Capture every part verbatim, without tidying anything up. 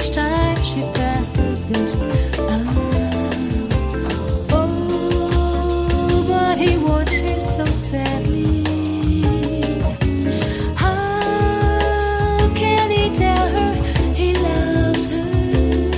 each time she passes goes ah. Oh, but he watches so sadly. How can he tell her he loves her?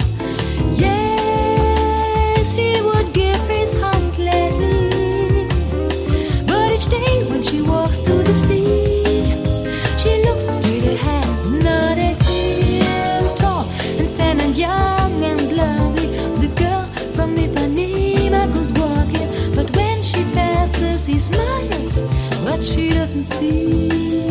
Yes, he would give his heart gladly. But each day when she walks through the sea, she looks straight ahead, not at him. Tall and tan and young and lovely, the girl from Ipanema goes walking. But when she passes, he smiles, but she doesn't see.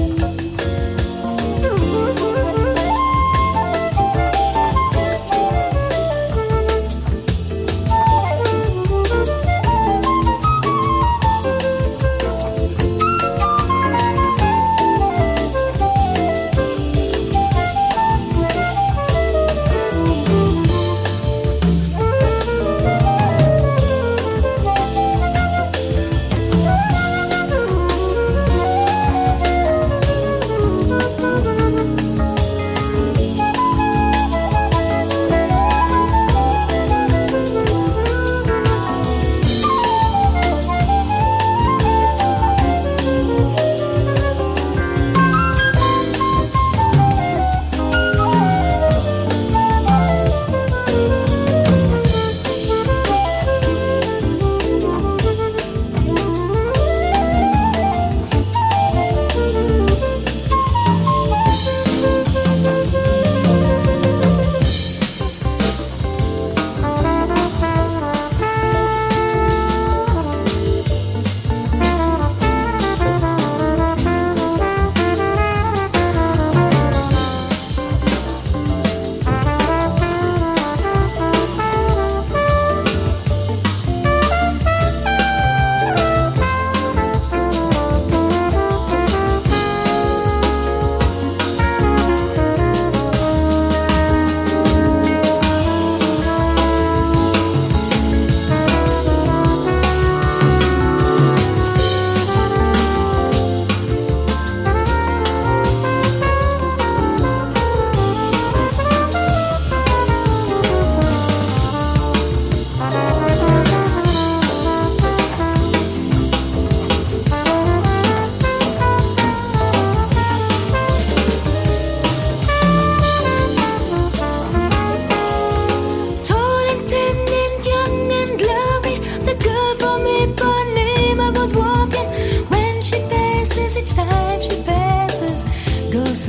Each time she passes goes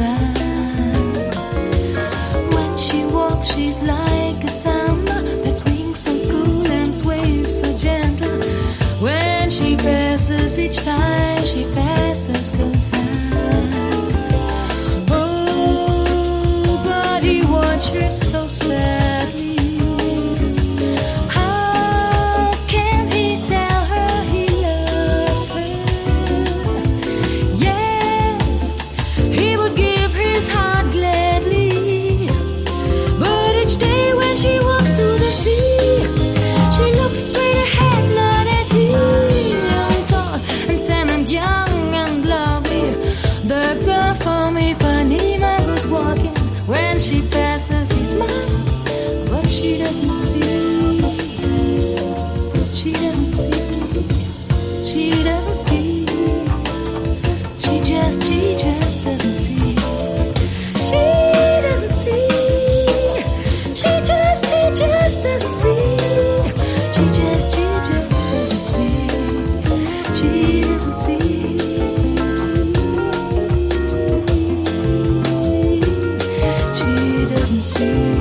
on. When she walks, she's like a samba that swings so cool and sways so gentle. When she passes, each time she passes goes on. Oh, but he watches so sadly. When she passes, he smiles, but she doesn't see. She doesn't see. She doesn't see. She just, she just doesn't see. She doesn't see. She just, she just doesn't see. She just, she just doesn't see. She doesn't see. See